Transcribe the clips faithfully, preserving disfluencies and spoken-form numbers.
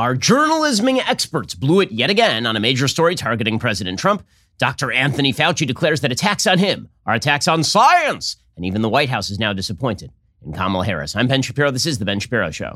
Our journalisming experts blew it yet again on a major story targeting President Trump. Doctor Anthony Fauci declares that attacks on him are attacks on science, and even the White House is now disappointed in Kamala Harris. I'm Ben Shapiro. This is The Ben Shapiro Show.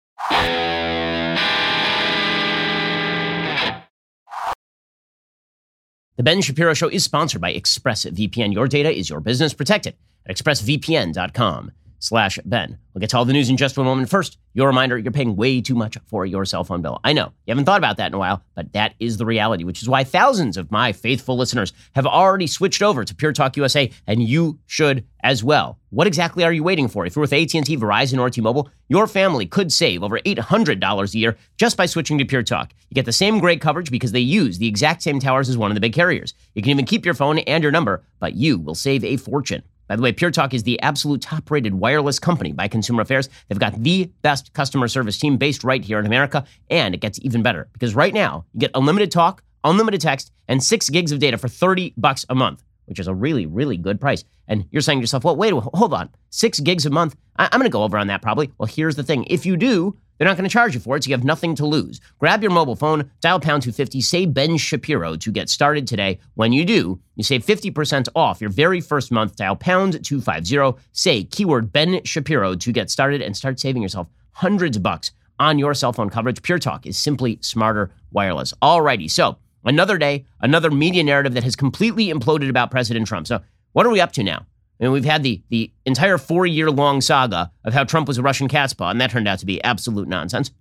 The Ben Shapiro Show is sponsored by ExpressVPN. Your data is your business. Protect it at expressvpn.com slash Ben. We'll get to all the news in just one moment. First, your reminder, you're paying way too much for your cell phone bill. I know, you haven't thought about that in a while, but that is the reality, which is why thousands of my faithful listeners have already switched over to Pure Talk U S A, and you should as well. What exactly are you waiting for? If you're with A T and T, Verizon, or T-Mobile, your family could save over eight hundred dollars a year just by switching to Pure Talk. You get the same great coverage because they use the exact same towers as one of the big carriers. You can even keep your phone and your number, but you will save a fortune. By the way, Pure Talk is the absolute top-rated wireless company by Consumer Affairs. They've got the best customer service team based right here in America, and it gets even better because right now you get unlimited talk, unlimited text, and six gigs of data for thirty bucks a month, which is a really, really good price. And you're saying to yourself, well, wait, hold on, six gigs a month? I- I'm going to go over on that probably. Well, here's the thing. If you do, they're not going to charge you for it, so you have nothing to lose. Grab your mobile phone, dial pound two fifty, say Ben Shapiro to get started today. When you do, you save fifty percent off your very first month. Dial pound two fifty, say keyword Ben Shapiro to get started and start saving yourself hundreds of bucks on your cell phone coverage. Pure Talk is simply smarter wireless. Alrighty, so another day, another media narrative that has completely imploded about President Trump. So what are we up to now? I mean, we've had the the entire four-year-long saga of how Trump was a Russian cat's paw, and that turned out to be absolute nonsense.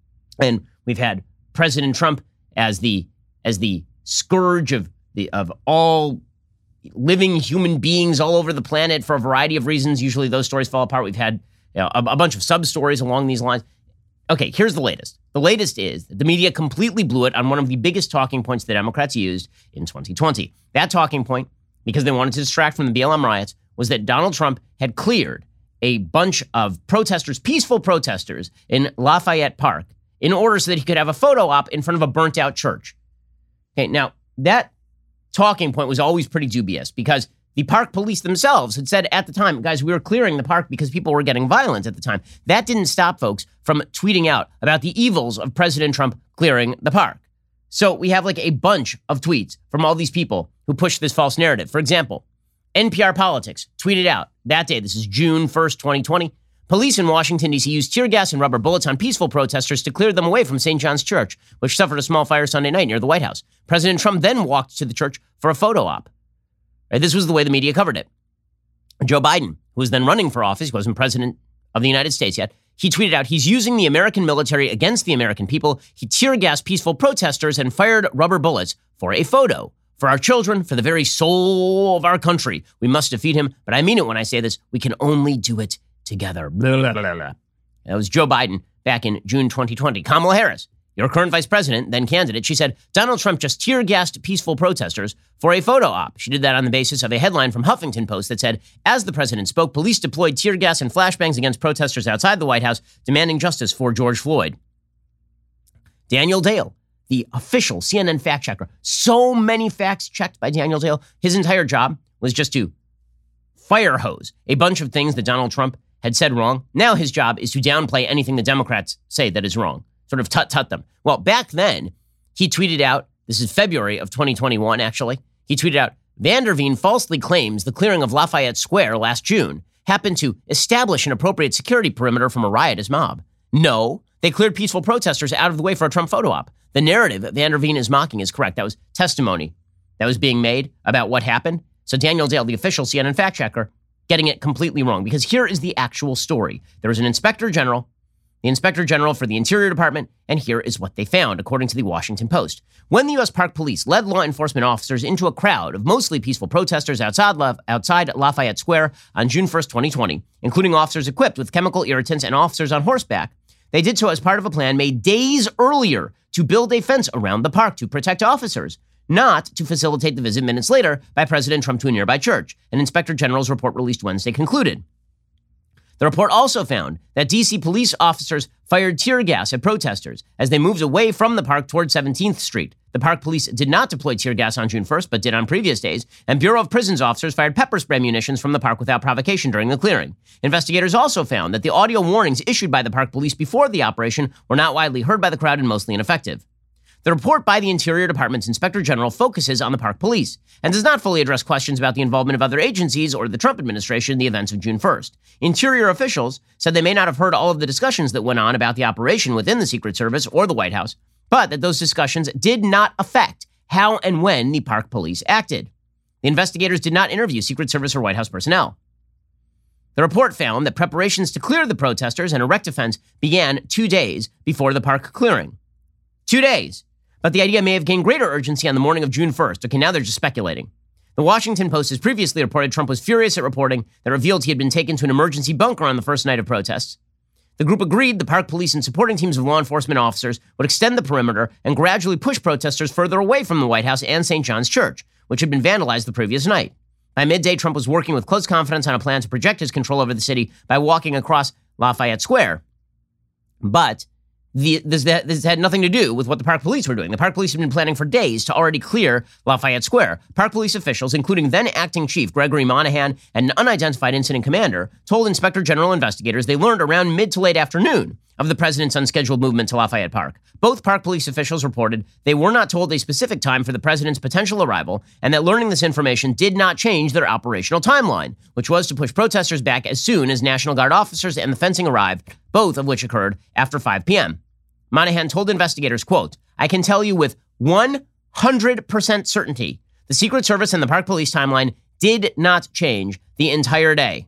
And we've had President Trump as the as the scourge of the of all living human beings all over the planet for a variety of reasons. Usually those stories fall apart. We've had you know, a, a bunch of sub-stories along these lines. Okay, here's the latest. The latest is that the media completely blew it on one of the biggest talking points the Democrats used in twenty twenty. That talking point, because they wanted to distract from the B L M riots, was that Donald Trump had cleared a bunch of protesters, peaceful protesters in Lafayette Park in order so that he could have a photo op in front of a burnt out church. Okay, now that talking point was always pretty dubious because the park police themselves had said at the time, guys, we were clearing the park because people were getting violent at the time. That didn't stop folks from tweeting out about the evils of President Trump clearing the park. So we have like a bunch of tweets from all these people who push this false narrative. For example, N P R Politics tweeted out that day, this is June first, twenty twenty, police in Washington, D C used tear gas and rubber bullets on peaceful protesters to clear them away from Saint John's Church, which suffered a small fire Sunday night near the White House. President Trump then walked to the church for a photo op. Right, this was the way the media covered it. Joe Biden, who was then running for office, he wasn't president of the United States yet, he tweeted out, he's using the American military against the American people. He tear gassed peaceful protesters and fired rubber bullets for a photo. For our children, for the very soul of our country, we must defeat him. But I mean it when I say this. We can only do it together. Blah, blah, blah, blah. That was Joe Biden back in June twenty twenty. Kamala Harris, your current vice president, then candidate, she said, Donald Trump just tear-gassed peaceful protesters for a photo op. She did that on the basis of a headline from Huffington Post that said, as the president spoke, police deployed tear gas and flashbangs against protesters outside the White House, demanding justice for George Floyd. Daniel Dale, the official C N N fact checker. So many facts checked by Daniel Dale. His entire job was just to fire hose a bunch of things that Donald Trump had said wrong. Now his job is to downplay anything the Democrats say that is wrong. Sort of tut-tut them. Well, back then, he tweeted out, this is February of twenty twenty-one, actually. He tweeted out, Van der Veen falsely claims the clearing of Lafayette Square last June happened to establish an appropriate security perimeter from a riotous mob. No, they cleared peaceful protesters out of the way for a Trump photo op. The narrative Van der Veen is mocking is correct. That was testimony that was being made about what happened. So Daniel Dale, the official C N N fact checker, getting it completely wrong because here is the actual story. There was an inspector general, the inspector general for the Interior Department, and here is what they found, according to the Washington Post. When the U S Park Police led law enforcement officers into a crowd of mostly peaceful protesters outside, La- outside Lafayette Square on June first, twenty twenty, including officers equipped with chemical irritants and officers on horseback, they did so as part of a plan made days earlier to build a fence around the park to protect officers, not to facilitate the visit minutes later by President Trump to a nearby church, an inspector general's report released Wednesday concluded. The report also found that D C police officers fired tear gas at protesters as they moved away from the park toward seventeenth Street. The park police did not deploy tear gas on June first, but did on previous days, and Bureau of Prisons officers fired pepper spray munitions from the park without provocation during the clearing. Investigators also found that the audio warnings issued by the park police before the operation were not widely heard by the crowd and mostly ineffective. The report by the Interior Department's Inspector General focuses on the park police and does not fully address questions about the involvement of other agencies or the Trump administration in the events of June first. Interior officials said they may not have heard all of the discussions that went on about the operation within the Secret Service or the White House, but that those discussions did not affect how and when the park police acted. The investigators did not interview Secret Service or White House personnel. The report found that preparations to clear the protesters and erect a fence began two days before the park clearing. Two days. But the idea may have gained greater urgency on the morning of June first. Okay, now they're just speculating. The Washington Post has previously reported Trump was furious at reporting that revealed he had been taken to an emergency bunker on the first night of protests. The group agreed the park police and supporting teams of law enforcement officers would extend the perimeter and gradually push protesters further away from the White House and Saint John's Church, which had been vandalized the previous night. By midday, Trump was working with close confidence on a plan to project his control over the city by walking across Lafayette Square. But The, this, this had nothing to do with what the park police were doing. The park police had been planning for days to already clear Lafayette Square. Park police officials, including then acting chief Gregory Monahan and an unidentified incident commander, told Inspector General investigators they learned around mid to late afternoon of the president's unscheduled movement to Lafayette Park. Both park police officials reported they were not told a specific time for the president's potential arrival and that learning this information did not change their operational timeline, which was to push protesters back as soon as National Guard officers and the fencing arrived, both of which occurred after five p.m. Monahan told investigators, quote, "I can tell you with one hundred percent certainty, the Secret Service and the park police timeline did not change the entire day."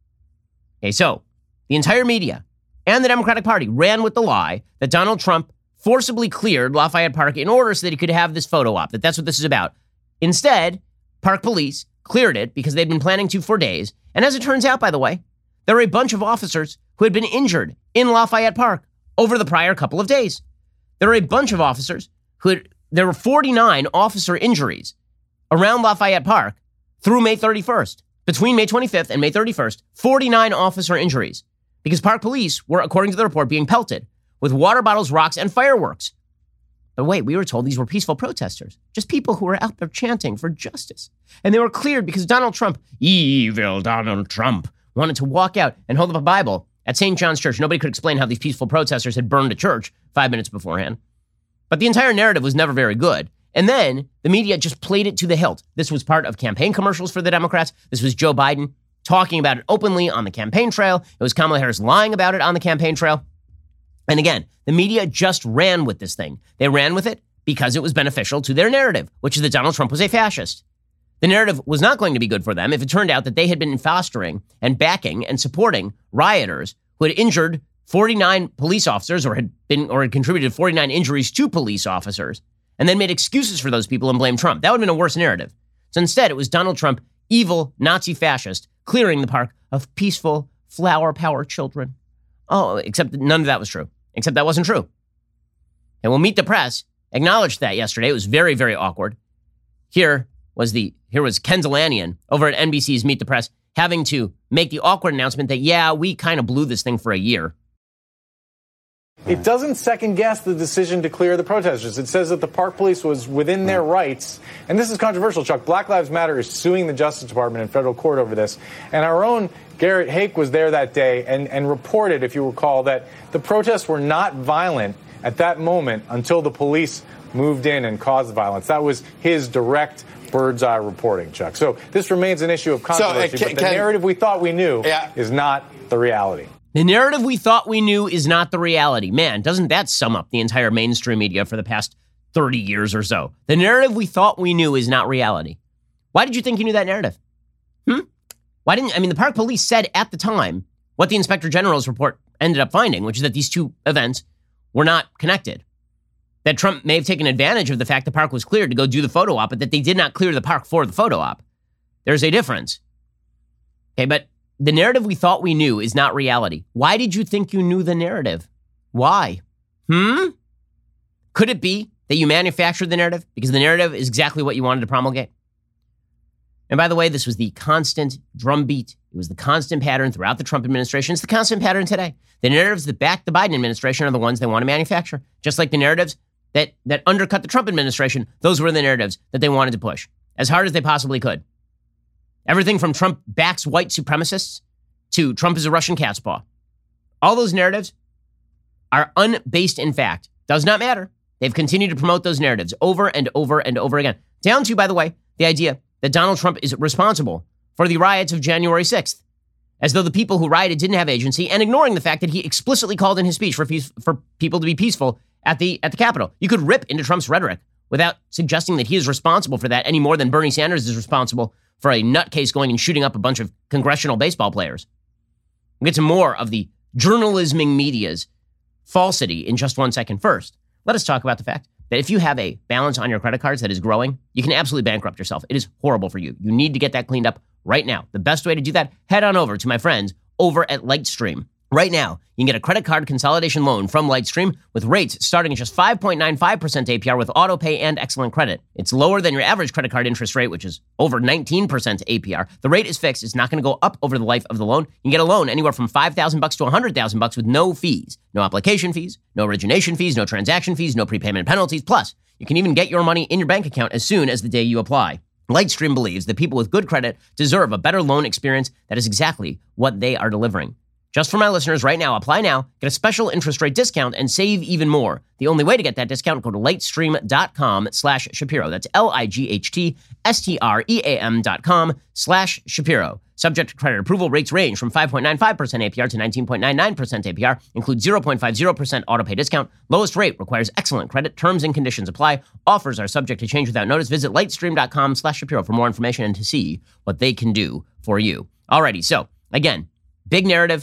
Okay, so the entire media and the Democratic Party ran with the lie that Donald Trump forcibly cleared Lafayette Park in order so that he could have this photo op, that that's what this is about. Instead, park police cleared it because they'd been planning to for days. And as it turns out, by the way, there were a bunch of officers who had been injured in Lafayette Park over the prior couple of days. There were a bunch of officers who had, there were forty-nine officer injuries around Lafayette Park through May thirty-first. Between May twenty-fifth and May thirty-first, forty-nine officer injuries because park police were, according to the report, being pelted with water bottles, rocks, and fireworks. But wait, we were told these were peaceful protesters, just people who were out there chanting for justice. And they were cleared because Donald Trump, evil Donald Trump, wanted to walk out and hold up a Bible at Saint John's Church. Nobody could explain how these peaceful protesters had burned a church five minutes beforehand. But the entire narrative was never very good. And then the media just played it to the hilt. This was part of campaign commercials for the Democrats. This was Joe Biden talking about it openly on the campaign trail. It was Kamala Harris lying about it on the campaign trail. And again, the media just ran with this thing. They ran with it because it was beneficial to their narrative, which is that Donald Trump was a fascist. The narrative was not going to be good for them if it turned out that they had been fostering and backing and supporting rioters who had injured forty-nine police officers or had been or had contributed forty-nine injuries to police officers and then made excuses for those people and blamed Trump. That would have been a worse narrative. So instead, it was Donald Trump, evil Nazi fascist, clearing the park of peaceful flower power children. Oh, except that none of that was true. Except that wasn't true. And we'll Meet the Press acknowledged that yesterday. It was very, very awkward. Here was the here was Ken Dilanian over at N B C's Meet the Press having to make the awkward announcement that, yeah, we kind of blew this thing for a year. It doesn't second guess the decision to clear the protesters. It says that the park police was within their rights. And this is controversial, Chuck. Black Lives Matter is suing the Justice Department in federal court over this. And our own Garrett Hake was there that day and, and reported, if you recall, that the protests were not violent at that moment until the police moved in and caused the violence. That was his direct bird's eye reporting, Chuck. So this remains an issue of controversy, so, uh, can, but the can, narrative we thought we knew yeah. is not the reality. The narrative we thought we knew is not the reality. Man, doesn't that sum up the entire mainstream media for the past thirty years or so? The narrative we thought we knew is not reality. Why did you think you knew that narrative? Hmm? Why didn't, I mean, the park police said at the time what the Inspector General's report ended up finding, which is that these two events were not connected. That Trump may have taken advantage of the fact the park was cleared to go do the photo op, but that they did not clear the park for the photo op. There's a difference. Okay, but the narrative we thought we knew is not reality. Why did you think you knew the narrative? Why? Hmm? Could it be that you manufactured the narrative because the narrative is exactly what you wanted to promulgate? And by the way, this was the constant drumbeat. It was the constant pattern throughout the Trump administration. It's the constant pattern today. The narratives that back the Biden administration are the ones they want to manufacture. Just like the narratives that, that undercut the Trump administration, those were the narratives that they wanted to push as hard as they possibly could. Everything from Trump backs white supremacists to Trump is a Russian cat's paw. All those narratives are unbased in fact. Does not matter. They've continued to promote those narratives over and over and over again. Down to, by the way, the idea that Donald Trump is responsible for the riots of January sixth, as though the people who rioted didn't have agency, and ignoring the fact that he explicitly called in his speech for, peace, for people to be peaceful at the at the Capitol. You could rip into Trump's rhetoric without suggesting that he is responsible for that any more than Bernie Sanders is responsible for a nutcase going and shooting up a bunch of congressional baseball players. We'll get to more of the journalisming media's falsity in just one second. First, let us talk about the fact that if you have a balance on your credit cards that is growing, you can absolutely bankrupt yourself. It is horrible for you. You need to get that cleaned up right now. The best way to do that, head on over to my friends over at Lightstream. Right now, you can get a credit card consolidation loan from Lightstream with rates starting at just five point nine five percent A P R with auto pay and excellent credit. It's lower than your average credit card interest rate, which is over nineteen percent A P R. The rate is fixed. It's not going to go up over the life of the loan. You can get a loan anywhere from five thousand bucks to one hundred thousand bucks with no fees, no application fees, no origination fees, no transaction fees, no prepayment penalties. Plus, you can even get your money in your bank account as soon as the day you apply. Lightstream believes that people with good credit deserve a better loan experience. That is exactly what they are delivering. Just for my listeners right now, apply now, get a special interest rate discount, and save even more. The only way to get that discount, go to lightstream.com slash Shapiro. That's L-I-G-H-T-S-T-R-E-A-M dot com slash Shapiro. Subject to credit approval, rates range from five point nine five percent A P R to nineteen point nine nine percent A P R. Includes zero point five zero percent auto pay discount. Lowest rate requires excellent credit. Terms and conditions apply. Offers are subject to change without notice. Visit lightstream.com slash Shapiro for more information and to see what they can do for you. Alrighty, so again, big narrative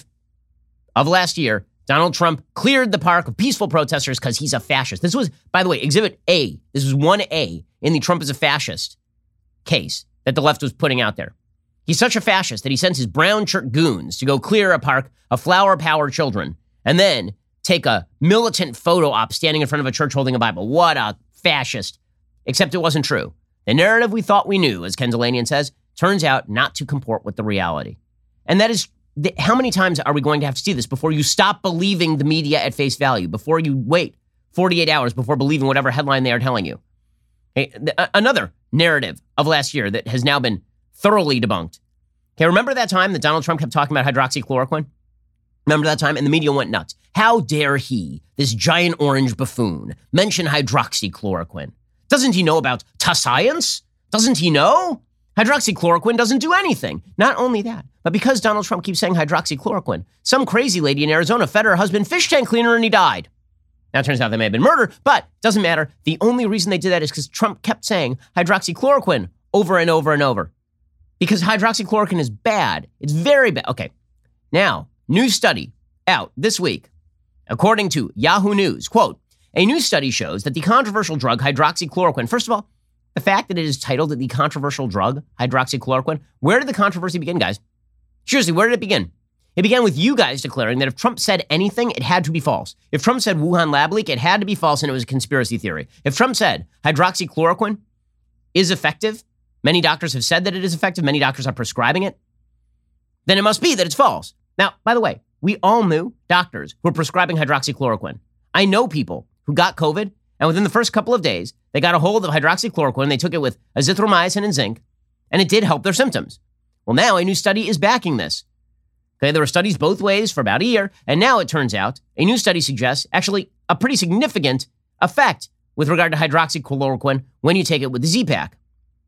of last year, Donald Trump cleared the park of peaceful protesters because he's a fascist. This was, by the way, Exhibit A. This was one A in the Trump is a fascist case that the left was putting out there. He's such a fascist that he sends his brown shirt goons to go clear a park of flower power children and then take a militant photo op standing in front of a church holding a Bible. What a fascist. Except it wasn't true. The narrative we thought we knew, as Ken Zalanian says, turns out not to comport with the reality. And that is, the, how many times are we going to have to see this before you stop believing the media at face value, before you wait forty-eight hours before believing whatever headline they are telling you? Okay, th- another narrative of last year that has now been thoroughly debunked. Okay, remember that time that Donald Trump kept talking about hydroxychloroquine? Remember that time? And the media went nuts. How dare he, this giant orange buffoon, mention hydroxychloroquine? Doesn't he know about ta science? Doesn't he know? Hydroxychloroquine doesn't do anything. Not only that, but because Donald Trump keeps saying hydroxychloroquine, some crazy lady in Arizona fed her husband fish tank cleaner and he died. Now, it turns out they may have been murder, but doesn't matter. The only reason they did that is because Trump kept saying hydroxychloroquine over and over and over. Because hydroxychloroquine is bad. It's very bad. Okay. Now, new study out this week. According to Yahoo News, quote, a new study shows that the controversial drug hydroxychloroquine, first of all, the fact that it is titled the controversial drug, hydroxychloroquine, where did the controversy begin, guys? Seriously, where did it begin? It began with you guys declaring that if Trump said anything, it had to be false. If Trump said Wuhan lab leak, it had to be false and it was a conspiracy theory. If Trump said hydroxychloroquine is effective, many doctors have said that it is effective, many doctors are prescribing it, then it must be that it's false. Now, by the way, we all knew doctors who were prescribing hydroxychloroquine. I know people who got COVID, and within the first couple of days, they got a hold of hydroxychloroquine, they took it with azithromycin and zinc, and it did help their symptoms. Well, now a new study is backing this. Okay, there were studies both ways for about a year, and now it turns out a new study suggests actually a pretty significant effect with regard to hydroxychloroquine when you take it with the Z-Pak.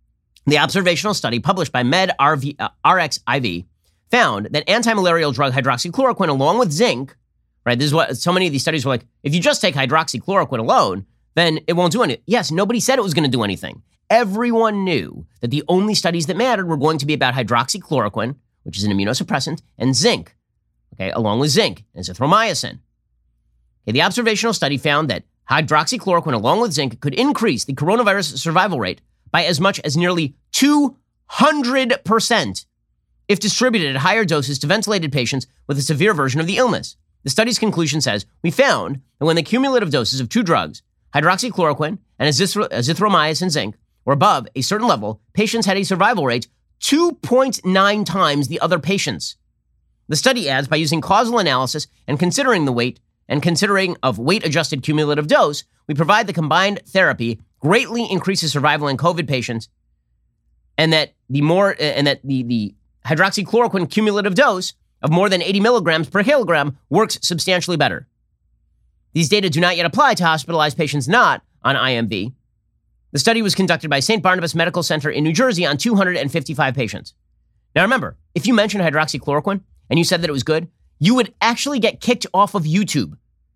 The observational study published by Med R V, uh, R X I V found that anti-malarial drug hydroxychloroquine along with zinc, right, this is what so many of these studies were like, if you just take hydroxychloroquine alone, then it won't do anything. Yes, nobody said it was going to do anything. Everyone knew that the only studies that mattered were going to be about hydroxychloroquine, which is an immunosuppressant, and zinc, okay, along with zinc and azithromycin. Okay, the observational study found that hydroxychloroquine along with zinc could increase the coronavirus survival rate by as much as nearly two hundred percent if distributed at higher doses to ventilated patients with a severe version of the illness. The study's conclusion says, we found that when the cumulative doses of two drugs, hydroxychloroquine and azithro- azithromycin zinc, were above a certain level, patients had a survival rate two point nine times the other patients. The study adds, by using causal analysis and considering the weight and considering of weight-adjusted cumulative dose, we provide the combined therapy greatly increases survival in COVID patients, and that the more and that the, the hydroxychloroquine cumulative dose of more than eighty milligrams per kilogram works substantially better. These data do not yet apply to hospitalized patients not on I M V. The study was conducted by Saint Barnabas Medical Center in New Jersey on two hundred fifty-five patients. Now remember, if you mentioned hydroxychloroquine and you said that it was good, you would actually get kicked off of YouTube.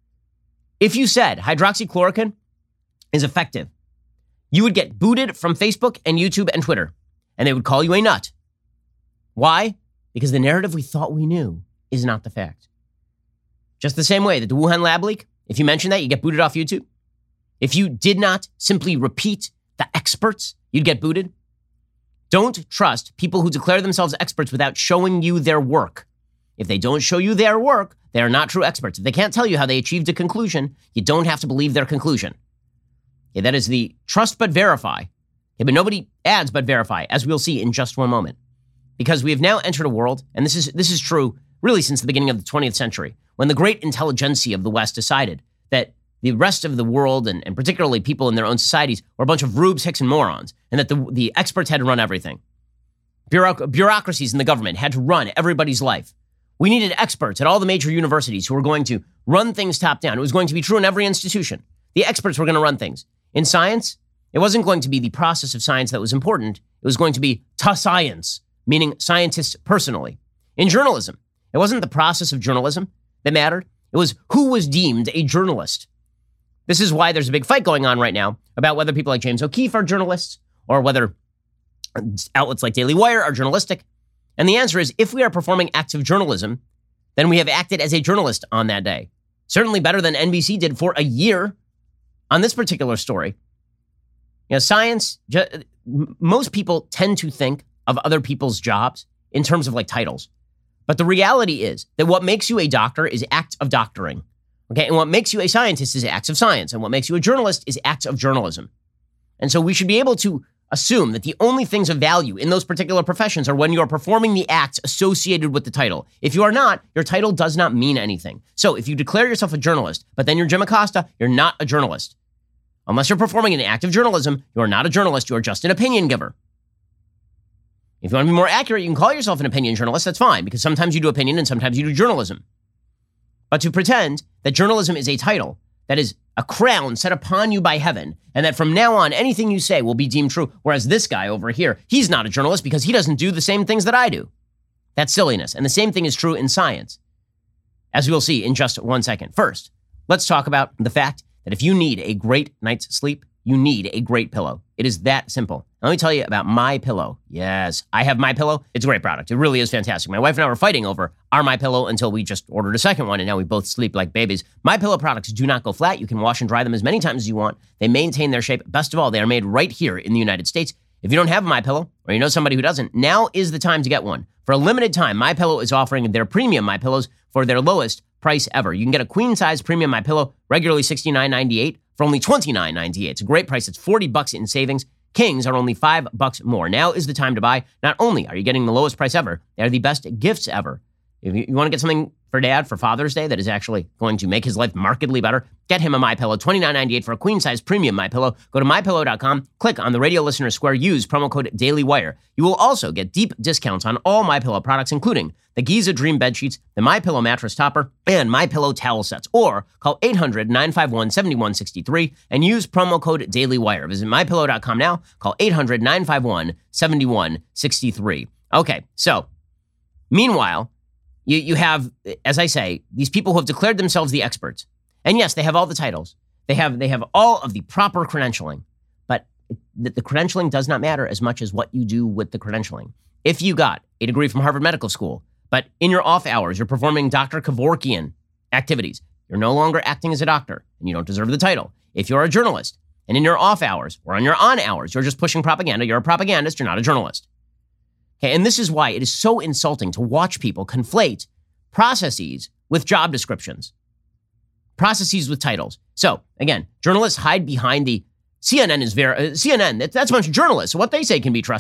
If you said hydroxychloroquine is effective, you would get booted from Facebook and YouTube and Twitter, and they would call you a nut. Why? Because the narrative we thought we knew is not the fact. Just the same way that the Wuhan lab leak, if you mention that, you get booted off YouTube. If you did not simply repeat the experts, you'd get booted. Don't trust people who declare themselves experts without showing you their work. If they don't show you their work, they are not true experts. If they can't tell you how they achieved a conclusion, you don't have to believe their conclusion. Okay, that is the trust but verify. Okay, but nobody adds but verify, as we'll see in just one moment. Because we have now entered a world, and this is this is true really since the beginning of the twentieth century, when the great intelligentsia of the West decided that the rest of the world, and, and particularly people in their own societies, were a bunch of rubes, hicks, and morons, and that the, the experts had to run everything. Bureauc- bureaucracies in the government had to run everybody's life. We needed experts at all the major universities who were going to run things top down. It was going to be true in every institution. The experts were going to run things. In science, it wasn't going to be the process of science that was important. It was going to be ta science, meaning scientists personally. In journalism, it wasn't the process of journalism that mattered. It was who was deemed a journalist. This is why there's a big fight going on right now about whether people like James O'Keefe are journalists or whether outlets like Daily Wire are journalistic. And the answer is, if we are performing acts of journalism, then we have acted as a journalist on that day. Certainly better than N B C did for a year on this particular story. You know, science, most people tend to think of other people's jobs in terms of like titles. But the reality is that what makes you a doctor is acts of doctoring. Okay, and what makes you a scientist is acts of science. And what makes you a journalist is acts of journalism. And so we should be able to assume that the only things of value in those particular professions are when you are performing the acts associated with the title. If you are not, your title does not mean anything. So if you declare yourself a journalist, but then you're Jim Acosta, you're not a journalist. Unless you're performing an act of journalism, you are not a journalist, you are just an opinion giver. If you want to be more accurate, you can call yourself an opinion journalist, that's fine, because sometimes you do opinion and sometimes you do journalism. But to pretend that journalism is a title, that is a crown set upon you by heaven, and that from now on, anything you say will be deemed true, whereas this guy over here, he's not a journalist because he doesn't do the same things that I do. That's silliness. And the same thing is true in science, as we'll see in just one second. First, let's talk about the fact that if you need a great night's sleep, you need a great pillow. It is that simple. Let me tell you about MyPillow. Yes, I have MyPillow. It's a great product. It really is fantastic. My wife and I were fighting over our MyPillow until we just ordered a second one, and now we both sleep like babies. MyPillow products do not go flat. You can wash and dry them as many times as you want. They maintain their shape. Best of all, they are made right here in the United States. If you don't have a MyPillow, or you know somebody who doesn't, now is the time to get one. For a limited time, MyPillow is offering their premium MyPillows for their lowest price ever. You can get a queen-size premium MyPillow, regularly sixty-nine ninety-eight, for only twenty-nine ninety-eight. It's a great price. It's forty bucks in savings. Kings are only five bucks more. Now is the time to buy. Not only are you getting the lowest price ever, they are the best gifts ever. If you, you want to get something for dad for Father's Day that is actually going to make his life markedly better, get him a MyPillow, twenty-nine ninety-eight for a queen-size premium MyPillow. Go to my pillow dot com, click on the Radio Listener Square, use promo code DailyWire. You will also get deep discounts on all MyPillow products, including the Giza Dream Bed Sheets, the MyPillow Mattress Topper, and MyPillow Towel Sets. Or call eight hundred nine five one seven one six three and use promo code DailyWire. Visit my pillow dot com now. Call eight hundred nine five one seven one six three. Okay, so meanwhile, You you have, as I say, these people who have declared themselves the experts. And yes, they have all the titles. They have they have all of the proper credentialing. But the, the credentialing does not matter as much as what you do with the credentialing. If you got a degree from Harvard Medical School, but in your off hours, you're performing Doctor Kevorkian activities, you're no longer acting as a doctor, and you don't deserve the title. If you're a journalist, and in your off hours, or on your on hours, you're just pushing propaganda, you're a propagandist, you're not a journalist. Okay, and this is why it is so insulting to watch people conflate processes with job descriptions, processes with titles. So again, journalists hide behind the C N N is very uh, C N N. That, that's a bunch of journalists. So what they say can be trusted.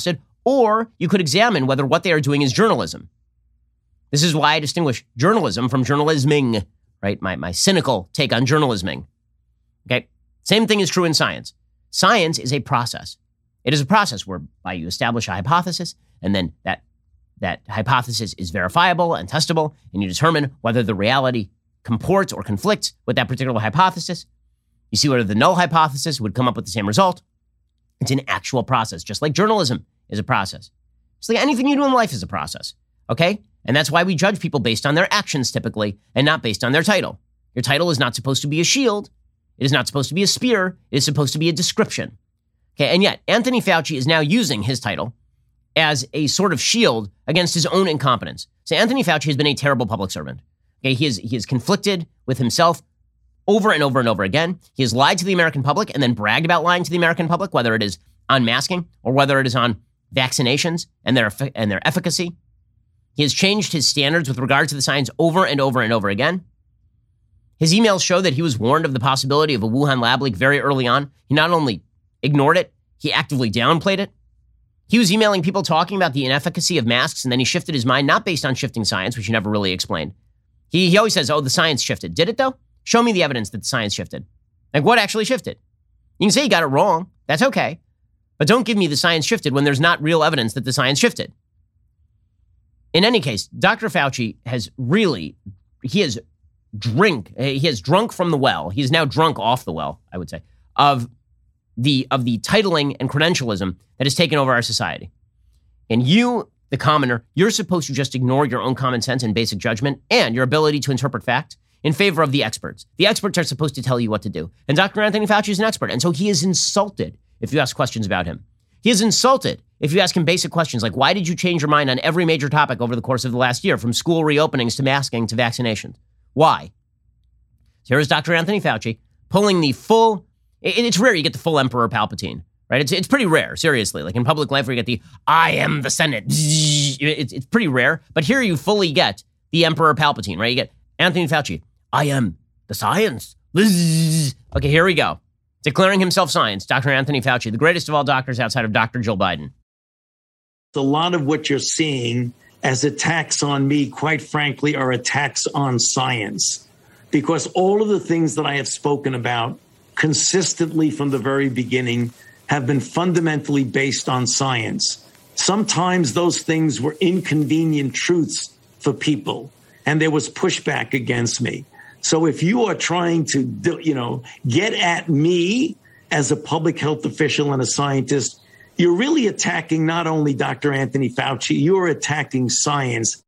or you could examine whether what they are doing is journalism. This is why I distinguish journalism from journalisming, right? My, my cynical take on journalisming. Okay? Same thing is true in science. Science is a process. It is a process whereby you establish a hypothesis, and then that, that hypothesis is verifiable and testable, and you determine whether the reality comports or conflicts with that particular hypothesis. You see whether the null hypothesis would come up with the same result. It's an actual process, just like journalism is a process. Just like anything you do in life is a process, okay? And that's why we judge people based on their actions typically, and not based on their title. Your title is not supposed to be a shield. It is not supposed to be a spear. It is supposed to be a description. Okay, and yet Anthony Fauci is now using his title as a sort of shield against his own incompetence. So Anthony Fauci has been a terrible public servant. Okay, he is he is conflicted with himself over and over and over again. He has lied to the American public and then bragged about lying to the American public, whether it is on masking or whether it is on vaccinations and their and their efficacy. He has changed his standards with regard to the science over and over and over again. His emails show that he was warned of the possibility of a Wuhan lab leak very early on. He not only ignored it, he actively downplayed it. He was emailing people talking about the inefficacy of masks, and then he shifted his mind, not based on shifting science, which he never really explained. He, he always says, oh, the science shifted. Did it, though? Show me the evidence that the science shifted. Like, what actually shifted? You can say you got it wrong. That's okay. But don't give me the science shifted when there's not real evidence that the science shifted. In any case, Doctor Fauci has really, he has drink, he has drunk from the well. He is now drunk off the well, I would say, of the of the titling and credentialism that has taken over our society. And you, the commoner, you're supposed to just ignore your own common sense and basic judgment and your ability to interpret fact in favor of the experts. The experts are supposed to tell you what to do. And Doctor Anthony Fauci is an expert. And so he is insulted if you ask questions about him. He is insulted if you ask him basic questions like, why did you change your mind on every major topic over the course of the last year, from school reopenings to masking to vaccinations? Why? So here is Doctor Anthony Fauci pulling the full, it's rare you get the full Emperor Palpatine, right? It's it's pretty rare, seriously. Like in public life where you get the, I am the Senate. It's, it's pretty rare. But here you fully get the Emperor Palpatine, right? You get Anthony Fauci, I am the science. Okay, here we go. Declaring himself science, Doctor Anthony Fauci, the greatest of all doctors outside of Doctor Joe Biden. A lot of what you're seeing as attacks on me, quite frankly, are attacks on science. Because all of the things that I have spoken about consistently from the very beginning have been fundamentally based on science. Sometimes those things were inconvenient truths for people, and there was pushback against me. So if you are trying to, you know, get at me as a public health official and a scientist, you're really attacking not only Doctor Anthony Fauci, you're attacking science.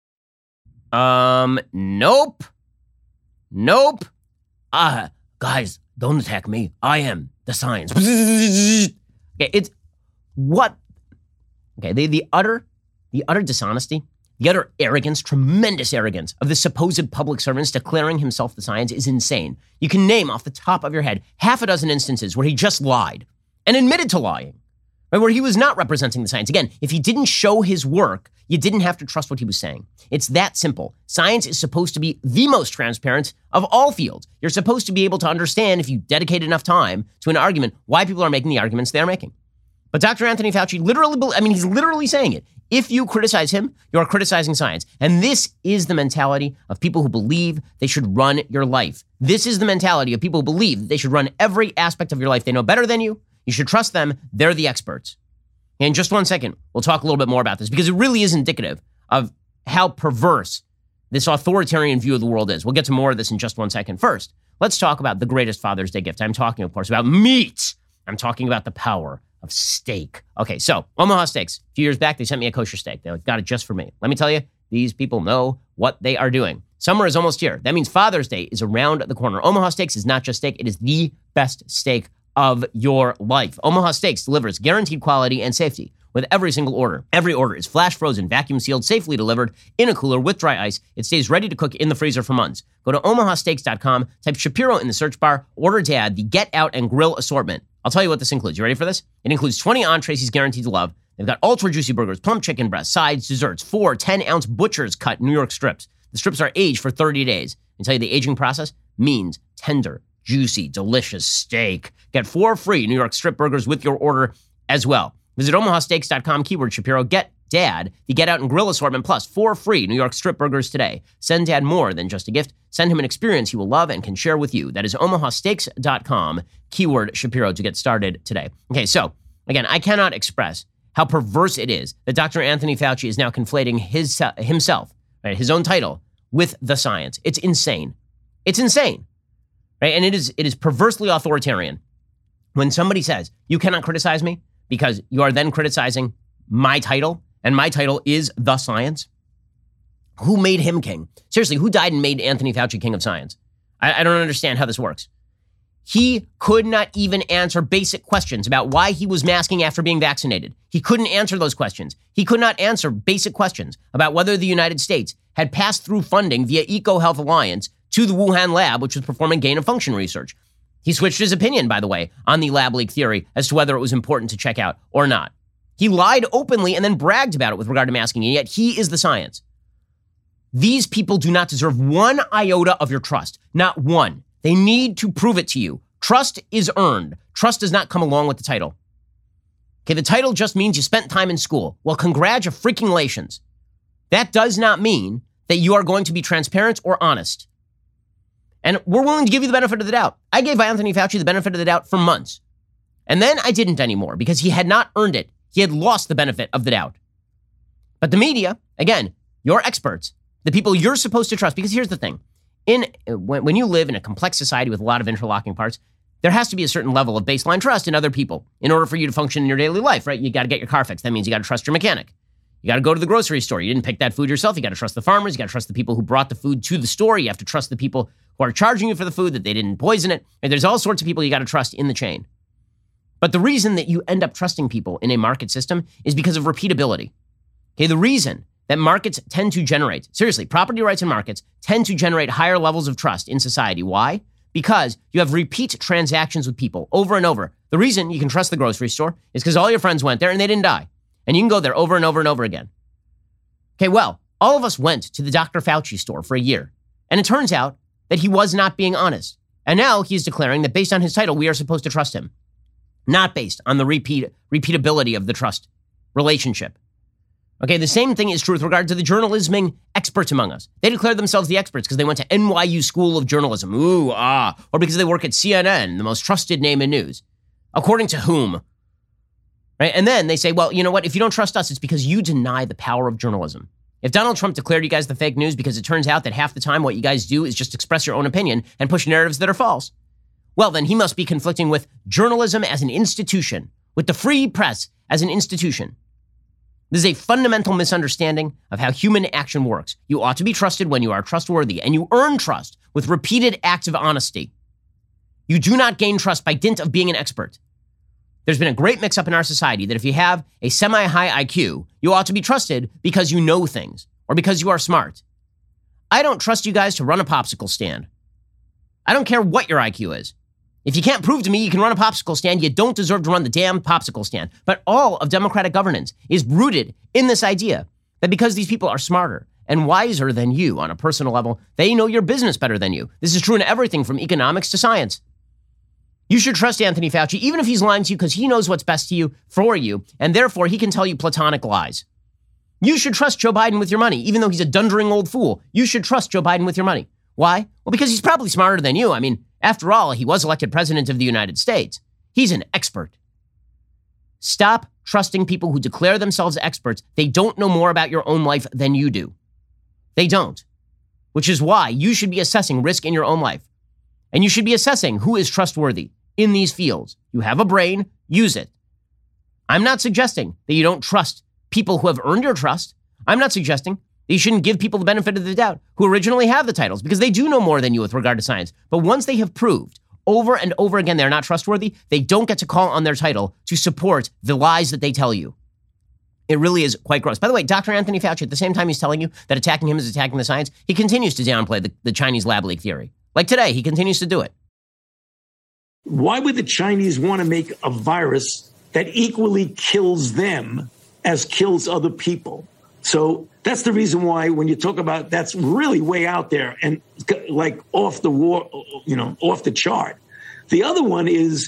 Um, nope. Nope. Ah, uh, guys, don't attack me. I am the science. Okay, it's what? Okay, the, the utter, the utter dishonesty, the utter arrogance, tremendous arrogance of the supposed public servants declaring himself the science is insane. You can name off the top of your head half a dozen instances where he just lied and admitted to lying, right? Where he was not representing the science. Again, if he didn't show his work, you didn't have to trust what he was saying. It's that simple. Science is supposed to be the most transparent of all fields. You're supposed to be able to understand, if you dedicate enough time to an argument, why people are making the arguments they're making. But Doctor Anthony Fauci literally, I mean, he's literally saying it. If you criticize him, you are criticizing science. And this is the mentality of people who believe they should run your life. This is the mentality of people who believe that they should run every aspect of your life. They know better than you. You should trust them. They're the experts. In just one second, we'll talk a little bit more about this because it really is indicative of how perverse this authoritarian view of the world is. We'll get to more of this in just one second. First, let's talk about the greatest Father's Day gift. I'm talking, of course, about meat. I'm talking about the power of steak. Okay, so Omaha Steaks. A few years back, they sent me a kosher steak. They got it just for me. Let me tell you, these people know what they are doing. Summer is almost here. That means Father's Day is around the corner. Omaha Steaks is not just steak. It is the best steak of your life. Omaha Steaks delivers guaranteed quality and safety with every single order. Every order is flash frozen, vacuum sealed, safely delivered in a cooler with dry ice. It stays ready to cook in the freezer for months. Go to omaha steaks dot com, type Shapiro in the search bar, order to add the Get Out and Grill assortment. I'll tell you what this includes. You ready for this? It includes twenty entrees he's guaranteed to love. They've got ultra juicy burgers, plump chicken breasts, sides, desserts, four ten-ounce butcher's cut New York strips. The strips are aged for thirty days. I tell you, the aging process means tender, juicy, delicious steak. Get four free New York strip burgers with your order as well. Visit omaha steaks dot com, keyword Shapiro. Get Dad the Get Out and Grill assortment plus four free New York strip burgers today. Send Dad more than just a gift. Send him an experience he will love and can share with you. That is omaha steaks dot com, keyword Shapiro, to get started today. Okay, so again, I cannot express how perverse it is that Doctor Anthony Fauci is now conflating his himself, right, his own title, with the science. It's insane. It's insane, right? And it is it is perversely authoritarian when somebody says, you cannot criticize me because you are then criticizing my title, and my title is the science. Who made him king? Seriously, who died and made Anthony Fauci king of science? I, I don't understand how this works. He could not even answer basic questions about why he was masking after being vaccinated. He couldn't answer those questions. He could not answer basic questions about whether the United States had passed through funding via EcoHealth Alliance to the Wuhan lab, which was performing gain-of-function research. He switched his opinion, by the way, on the lab leak theory as to whether it was important to check out or not. He lied openly and then bragged about it with regard to masking, and yet he is the science. These people do not deserve one iota of your trust, not one. They need to prove it to you. Trust is earned. Trust does not come along with the title. Okay, the title just means you spent time in school. Well, congratulations. That does not mean that you are going to be transparent or honest. And we're willing to give you the benefit of the doubt. I gave Anthony Fauci the benefit of the doubt for months. And then I didn't anymore because he had not earned it. He had lost the benefit of the doubt. But the media, again, your experts, the people you're supposed to trust, because here's the thing. In when, when you live in a complex society with a lot of interlocking parts, there has to be a certain level of baseline trust in other people in order for you to function in your daily life, right? You got to get your car fixed. That means you got to trust your mechanic. You got to go to the grocery store. You didn't pick that food yourself. You got to trust the farmers. You got to trust the people who brought the food to the store. You have to trust the people who are charging you for the food, that they didn't poison it. And there's all sorts of people you got to trust in the chain. But the reason that you end up trusting people in a market system is because of repeatability. Okay, the reason that markets tend to generate, seriously, property rights and markets tend to generate higher levels of trust in society. Why? Because you have repeat transactions with people over and over. The reason you can trust the grocery store is because all your friends went there and they didn't die. And you can go there over and over and over again. Okay, well, all of us went to the Doctor Fauci store for a year. And it turns out that he was not being honest. And now he's declaring that based on his title, we are supposed to trust him. Not based on the repeat repeatability of the trust relationship. Okay, the same thing is true with regard to the journalisming experts among us. They declare themselves the experts because they went to N Y U School of Journalism. Ooh, ah. Or because they work at C N N, the most trusted name in news. According to whom? Right? And then they say, well, you know what? If you don't trust us, it's because you deny the power of journalism. If Donald Trump declared you guys the fake news because it turns out that half the time what you guys do is just express your own opinion and push narratives that are false, well, then he must be conflicting with journalism as an institution, with the free press as an institution. This is a fundamental misunderstanding of how human action works. You ought to be trusted when you are trustworthy, and you earn trust with repeated acts of honesty. You do not gain trust by dint of being an expert. There's been a great mix-up in our society that if you have a semi-high I Q, you ought to be trusted because you know things or because you are smart. I don't trust you guys to run a popsicle stand. I don't care what your I Q is. If you can't prove to me you can run a popsicle stand, you don't deserve to run the damn popsicle stand. But all of democratic governance is rooted in this idea that because these people are smarter and wiser than you on a personal level, they know your business better than you. This is true in everything from economics to science. You should trust Anthony Fauci, even if he's lying to you, because he knows what's best to you, for you, and therefore he can tell you platonic lies. You should trust Joe Biden with your money, even though he's a dundering old fool. You should trust Joe Biden with your money. Why? Well, because he's probably smarter than you. I mean, after all, he was elected president of the United States. He's an expert. Stop trusting people who declare themselves experts. They don't know more about your own life than you do. They don't. Which is why you should be assessing risk in your own life. And you should be assessing who is trustworthy in these fields. You have a brain, use it. I'm not suggesting that you don't trust people who have earned your trust. I'm not suggesting that you shouldn't give people the benefit of the doubt who originally have the titles, because they do know more than you with regard to science. But once they have proved over and over again they're not trustworthy, they don't get to call on their title to support the lies that they tell you. It really is quite gross. By the way, Doctor Anthony Fauci, at the same time he's telling you that attacking him is attacking the science, he continues to downplay the, the Chinese lab leak theory. Like today, he continues to do it. Why would the Chinese want to make a virus that equally kills them as kills other people? So that's the reason why when you talk about that's really way out there and like off the war, you know, off the chart. The other one is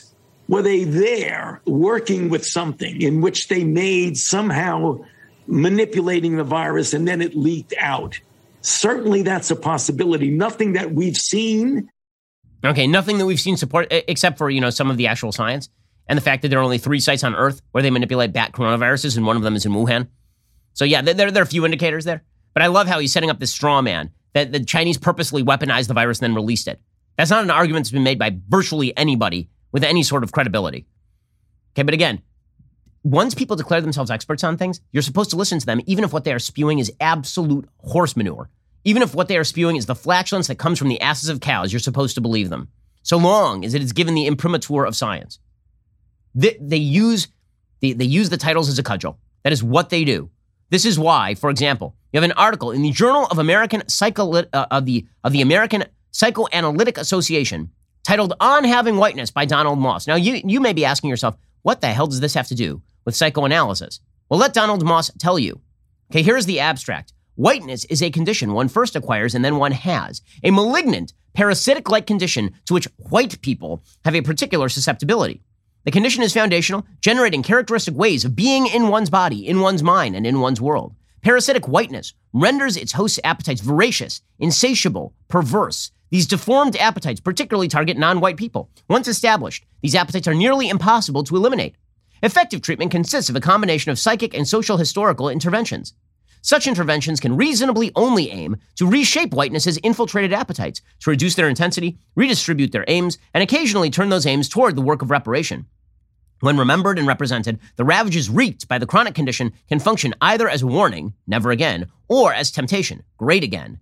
Were they there working with something in which they made somehow manipulating the virus and then it leaked out? Certainly that's a possibility. Nothing that we've seen. Okay, nothing that we've seen support, except for, you know, some of the actual science and the fact that there are only three sites on Earth where they manipulate bat coronaviruses, and one of them is in Wuhan. So yeah, there, there are a few indicators there. But I love how he's setting up this straw man that the Chinese purposely weaponized the virus and then released it. That's not an argument that's been made by virtually anybody with any sort of credibility. Okay, but again, once people declare themselves experts on things, you're supposed to listen to them, even if what they are spewing is absolute horse manure. Even if what they are spewing is the flatulence that comes from the asses of cows, you're supposed to believe them, so long as it is given the imprimatur of science. They, they use they, they use the titles as a cudgel. That is what they do. This is why, for example, you have an article in the Journal of American Psycho uh, of the of the American Psychoanalytic Association titled "On Having Whiteness" by Donald Moss. Now, you you may be asking yourself, what the hell does this have to do with psychoanalysis? Well, let Donald Moss tell you. Okay, here's the abstract. Whiteness is a condition one first acquires and then one has. A malignant, parasitic-like condition to which white people have a particular susceptibility. The condition is foundational, generating characteristic ways of being in one's body, in one's mind, and in one's world. Parasitic whiteness renders its host's appetites voracious, insatiable, perverse. These deformed appetites particularly target non-white people. Once established, these appetites are nearly impossible to eliminate. Effective treatment consists of a combination of psychic and social historical interventions. Such interventions can reasonably only aim to reshape whiteness's infiltrated appetites, to reduce their intensity, redistribute their aims, and occasionally turn those aims toward the work of reparation. When remembered and represented, the ravages wreaked by the chronic condition can function either as warning, never again, or as temptation, great again.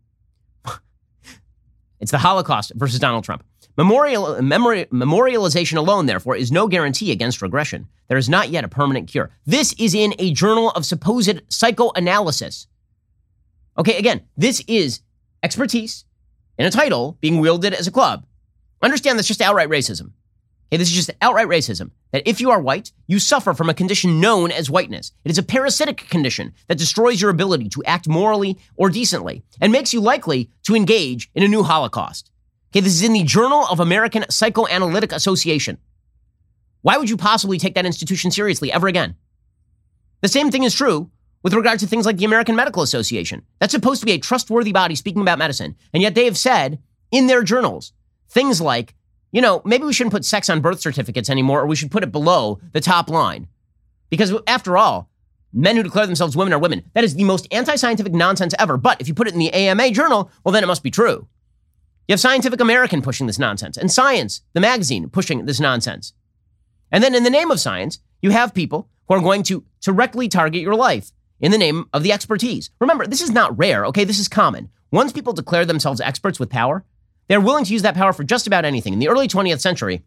It's the Holocaust versus Donald Trump. Memorial, memory, memorialization alone, therefore, is no guarantee against regression. There is not yet a permanent cure. This is in a journal of supposed psychoanalysis. Okay, again, this is expertise in a title being wielded as a club. Understand that's just outright racism. Okay, this is just outright racism. That if you are white, you suffer from a condition known as whiteness. It is a parasitic condition that destroys your ability to act morally or decently and makes you likely to engage in a new Holocaust. Okay, this is in the Journal of American Psychoanalytic Association. Why would you possibly take that institution seriously ever again? The same thing is true with regard to things like the American Medical Association. That's supposed to be a trustworthy body speaking about medicine. And yet they have said in their journals things like, you know, maybe we shouldn't put sex on birth certificates anymore, or we should put it below the top line. Because after all, men who declare themselves women are women. That is the most anti-scientific nonsense ever. But if you put it in the A M A journal, well, then it must be true. You have Scientific American pushing this nonsense, and Science, the magazine, pushing this nonsense. And then in the name of science, you have people who are going to directly target your life in the name of the expertise. Remember, this is not rare, okay? This is common. Once people declare themselves experts with power, they're willing to use that power for just about anything. In the early twentieth century,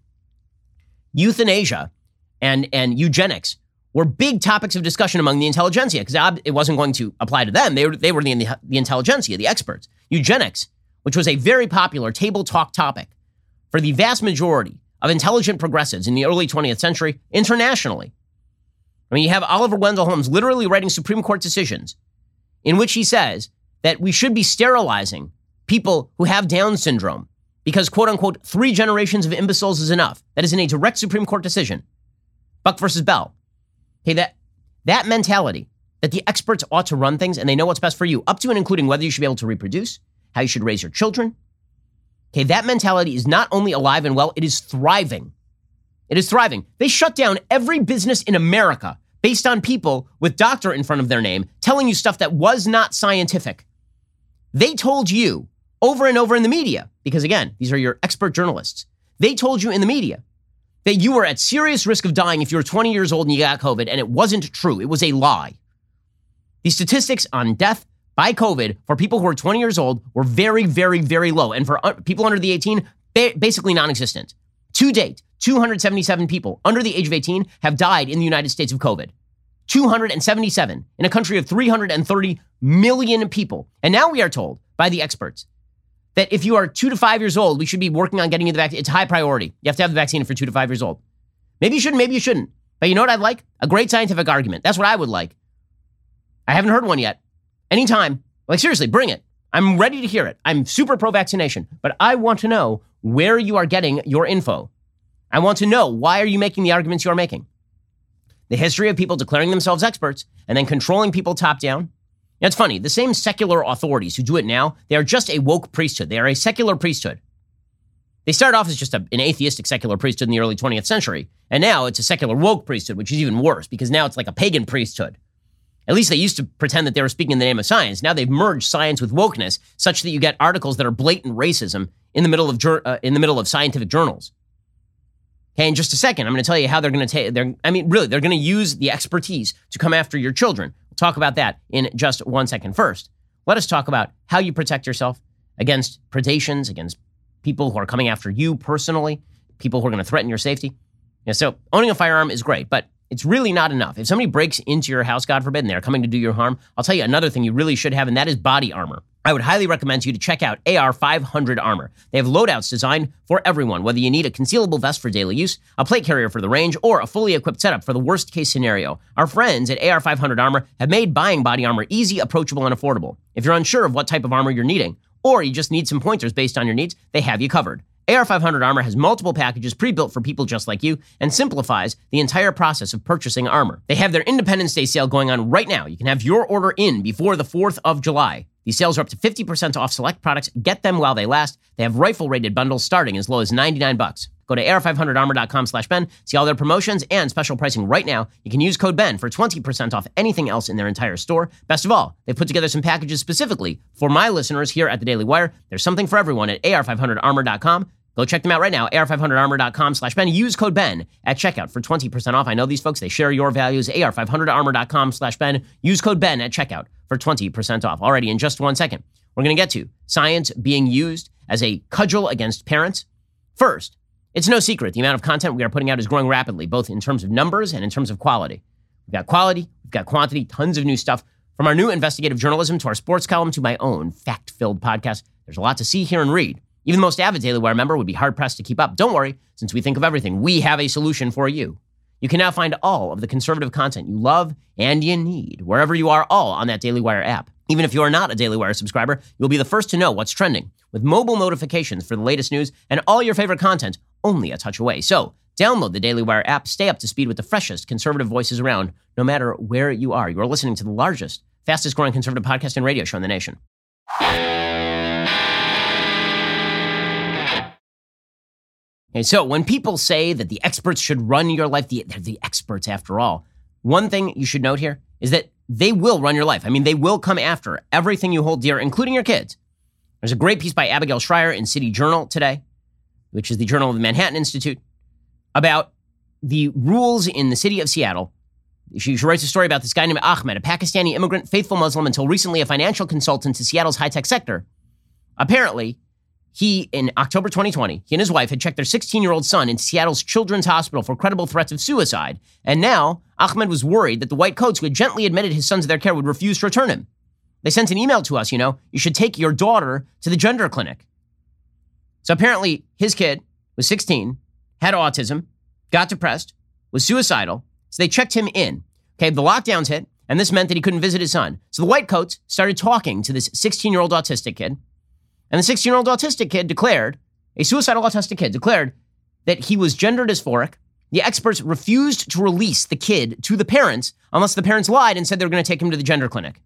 euthanasia and, and eugenics were big topics of discussion among the intelligentsia, because it wasn't going to apply to them. They were, they were the, the intelligentsia, the experts. Eugenics, which was a very popular table talk topic for the vast majority of intelligent progressives in the early twentieth century internationally. I mean, you have Oliver Wendell Holmes literally writing Supreme Court decisions in which he says that we should be sterilizing people who have Down syndrome because, quote unquote, three generations of imbeciles is enough. That is in a direct Supreme Court decision. Buck versus Bell. Okay, that, that mentality that the experts ought to run things and they know what's best for you, up to and including whether you should be able to reproduce, how you should raise your children. Okay, that mentality is not only alive and well, it is thriving. It is thriving. They shut down every business in America based on people with doctor in front of their name telling you stuff that was not scientific. They told you over and over in the media, because again, these are your expert journalists. They told you in the media that you were at serious risk of dying if you were twenty years old and you got COVID, and it wasn't true. It was a lie. The statistics on death by COVID for people who are twenty years old were very, very, very low. And for people under the eighteen, basically non-existent. To date, two hundred seventy-seven people under the age of eighteen have died in the United States of COVID. two hundred seventy-seven in a country of three hundred thirty million people. And now we are told by the experts that if you are two to five years old, we should be working on getting you the vaccine. It's high priority. You have to have the vaccine if you're two to five years old. Maybe you shouldn't, maybe you shouldn't. But you know what I'd like? A great scientific argument. That's what I would like. I haven't heard one yet. Anytime. Like, seriously, bring it. I'm ready to hear it. I'm super pro-vaccination, but I want to know where you are getting your info. I want to know, why are you making the arguments you're making? The history of people declaring themselves experts and then controlling people top down. Now, it's funny, the same secular authorities who do it now, they are just a woke priesthood. They are a secular priesthood. They started off as just a, an atheistic secular priesthood in the early twentieth century, and now it's a secular woke priesthood, which is even worse because now it's like a pagan priesthood. At least they used to pretend that they were speaking in the name of science. Now they've merged science with wokeness such that you get articles that are blatant racism in the middle of uh, in the middle of scientific journals. Okay, in just a second, I'm going to tell you how they're going to take, they're, I mean, really, they're going to use the expertise to come after your children. We'll talk about that in just one second. First, let us talk about how you protect yourself against predations, against people who are coming after you personally, people who are going to threaten your safety. Yeah, so owning a firearm is great, but it's really not enough. If somebody breaks into your house, God forbid, and they're coming to do you harm, I'll tell you another thing you really should have, and that is body armor. I would highly recommend you to check out A R five hundred Armor. They have loadouts designed for everyone, whether you need a concealable vest for daily use, a plate carrier for the range, or a fully equipped setup for the worst case scenario. Our friends at A R five hundred Armor have made buying body armor easy, approachable, and affordable. If you're unsure of what type of armor you're needing, or you just need some pointers based on your needs, they have you covered. A R five hundred Armor has multiple packages pre-built for people just like you and simplifies the entire process of purchasing armor. They have their Independence Day sale going on right now. You can have your order in before the fourth of July. These sales are up to fifty percent off select products. Get them while they last. They have rifle-rated bundles starting as low as ninety-nine bucks. Go to A R five hundred armor dot com slash Ben. See all their promotions and special pricing right now. You can use code Ben for twenty percent off anything else in their entire store. Best of all, they've put together some packages specifically for my listeners here at the Daily Wire. There's something for everyone at A R five hundred armor dot com. Go check them out right now, A R five hundred armor dot com slash Ben. Use code Ben at checkout for twenty percent off. I know these folks, they share your values. A R five hundred armor dot com slash Ben. Use code Ben at checkout for twenty percent off. Alrighty, in just one second, we're going to get to science being used as a cudgel against parents. First, it's no secret the amount of content we are putting out is growing rapidly, both in terms of numbers and in terms of quality. We've got quality, we've got quantity, tons of new stuff. From our new investigative journalism to our sports column to my own fact-filled podcast, there's a lot to see, hear, and read. Even the most avid Daily Wire member would be hard-pressed to keep up. Don't worry, since we think of everything, we have a solution for you. You can now find all of the conservative content you love and you need, wherever you are, all on that Daily Wire app. Even if you are not a Daily Wire subscriber, you'll be the first to know what's trending, with mobile notifications for the latest news and all your favorite content only a touch away. So, download the Daily Wire app, stay up to speed with the freshest conservative voices around, no matter where you are. You are listening to the largest, fastest-growing conservative podcast and radio show in the nation. Okay, so when people say that the experts should run your life, the, they're the experts after all. One thing you should note here is that they will run your life. I mean, they will come after everything you hold dear, including your kids. There's a great piece by Abigail Schreier in City Journal today, which is the journal of the Manhattan Institute, about the rules in the city of Seattle. She, she writes a story about this guy named Ahmed, a Pakistani immigrant, faithful Muslim, until recently a financial consultant to Seattle's high-tech sector. Apparently, he, in October twenty twenty, he and his wife had checked their sixteen-year-old son into Seattle's Children's Hospital for credible threats of suicide. And now, Ahmed was worried that the white coats who had gently admitted his son to their care would refuse to return him. They sent an email to us, you know, you should take your daughter to the gender clinic. So apparently, his kid was sixteen, had autism, got depressed, was suicidal. So they checked him in. Okay, the lockdowns hit, and this meant that he couldn't visit his son. So the white coats started talking to this sixteen-year-old autistic kid. And the sixteen-year-old autistic kid declared, a suicidal autistic kid declared that he was gender dysphoric. The experts refused to release the kid to the parents unless the parents lied and said they were going to take him to the gender clinic.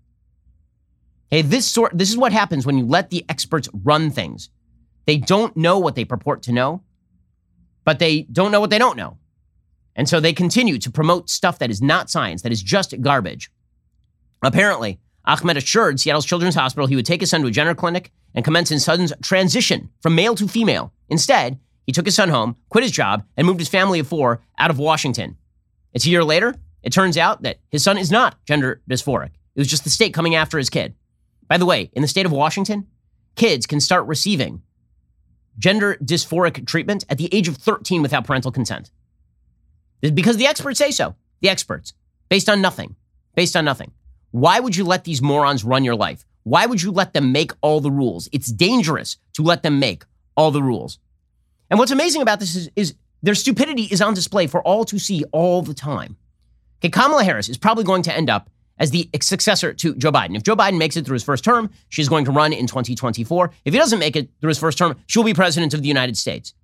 Hey, this sort, this is what happens when you let the experts run things. They don't know what they purport to know, but they don't know what they don't know. And so they continue to promote stuff that is not science, that is just garbage. Apparently, Ahmed assured Seattle's Children's Hospital he would take his son to a gender clinic and commence his son's transition from male to female. Instead, he took his son home, quit his job, and moved his family of four out of Washington. It's a year later. It turns out that his son is not gender dysphoric. It was just the state coming after his kid. By the way, in the state of Washington, kids can start receiving gender dysphoric treatment at the age of thirteen without parental consent. It's because the experts say so. The experts. Based on nothing. Based on nothing. Why would you let these morons run your life? Why would you let them make all the rules? It's dangerous to let them make all the rules. And what's amazing about this is, is their stupidity is on display for all to see all the time. Okay, Kamala Harris is probably going to end up as the successor to Joe Biden. If Joe Biden makes it through his first term, she's going to run in twenty twenty-four. If he doesn't make it through his first term, she'll be president of the United States.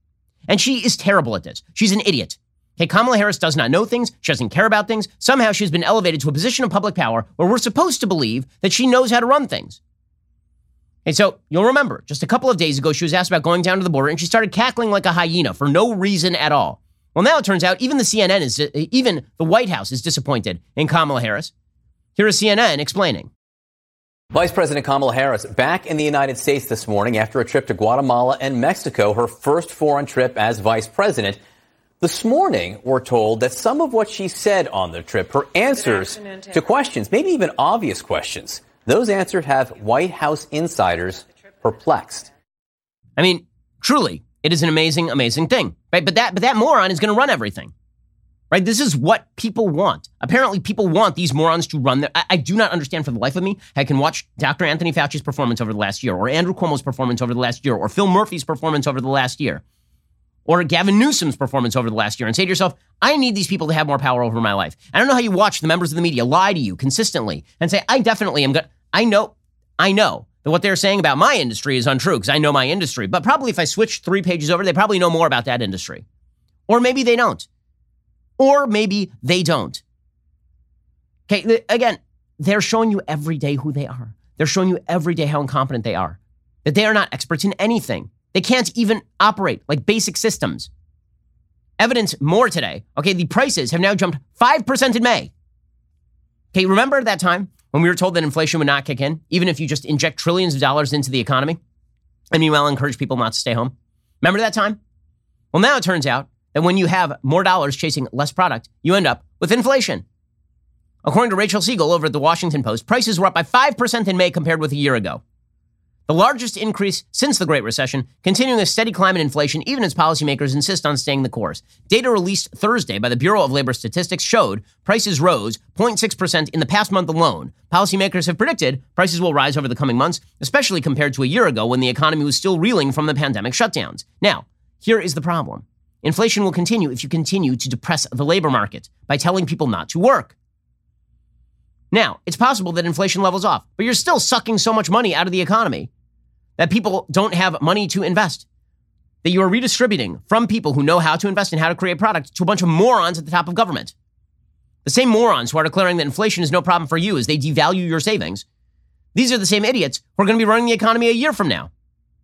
And she is terrible at this. She's an idiot. Okay, Kamala Harris does not know things. She doesn't care about things. Somehow she's been elevated to a position of public power where we're supposed to believe that she knows how to run things. And so you'll remember, just a couple of days ago, she was asked about going down to the border, and she started cackling like a hyena for no reason at all. Well, now it turns out even the C N N is, even the White House is disappointed in Kamala Harris. Here is C N N explaining. Vice President Kamala Harris back in the United States this morning after a trip to Guatemala and Mexico, her first foreign trip as vice president. This morning, we're told that some of what she said on the trip, her answers to questions, maybe even obvious questions, those answers have White House insiders perplexed. I mean, truly, it is an amazing, amazing thing, right? But that, but that moron is going to run everything, right? This is what people want. Apparently, people want these morons to run their. I, I do not understand for the life of me. I can watch Doctor Anthony Fauci's performance over the last year, or Andrew Cuomo's performance over the last year, or Phil Murphy's performance over the last year, or Gavin Newsom's performance over the last year, and say to yourself, I need these people to have more power over my life. I don't know how you watch the members of the media lie to you consistently and say, I definitely am going to, I know, I know that what they're saying about my industry is untrue because I know my industry. But probably if I switch three pages over, they probably know more about that industry. Or maybe they don't. Or maybe they don't. Okay, again, they're showing you every day who they are. They're showing you every day how incompetent they are. That they are not experts in anything. They can't even operate like basic systems. Evidence more today. Okay, the prices have now jumped five percent in May. Okay, remember that time when we were told that inflation would not kick in, even if you just inject trillions of dollars into the economy, and meanwhile encourage people not to stay home? Remember that time? Well, now it turns out that when you have more dollars chasing less product, you end up with inflation. According to Rachel Siegel over at the Washington Post, prices were up by five percent in May compared with a year ago. The largest increase since the Great Recession, continuing a steady climb in inflation even as policymakers insist on staying the course. Data released Thursday by the Bureau of Labor Statistics showed prices rose zero point six percent in the past month alone. Policymakers have predicted prices will rise over the coming months, especially compared to a year ago when the economy was still reeling from the pandemic shutdowns. Now, here is the problem. Inflation will continue if you continue to depress the labor market by telling people not to work. Now, it's possible that inflation levels off, but you're still sucking so much money out of the economy that people don't have money to invest, that you are redistributing from people who know how to invest and how to create product to a bunch of morons at the top of government. The same morons who are declaring that inflation is no problem for you as they devalue your savings. These are the same idiots who are going to be running the economy a year from now.